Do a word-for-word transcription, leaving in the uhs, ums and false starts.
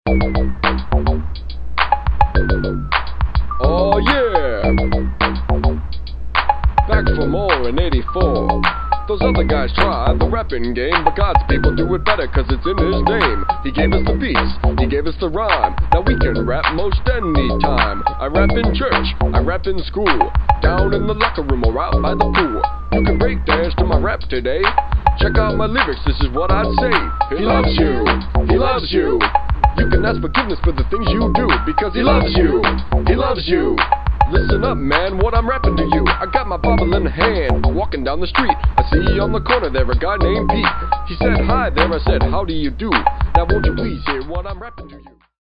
Oh yeah! Back for more in eighty-four. Those other guys tried the rapping game, but God's people do it better cause it's in His name. He gave us the beats, He gave us the rhyme. Now we can rap most any time. I rap in church, I rap in school, down in the locker room or out by the pool. You can break dance to my rap today. Check out my lyrics, this is what I'd say. He loves you, He loves you. You can ask forgiveness for the things you do, because He loves you, He loves you. Listen up, man, what I'm rapping to you. I got my Bible in hand, walking down the street. I see on the corner there a guy named Pete. He said, hi there, I said, how do you do? Now won't you please hear what I'm rapping to you?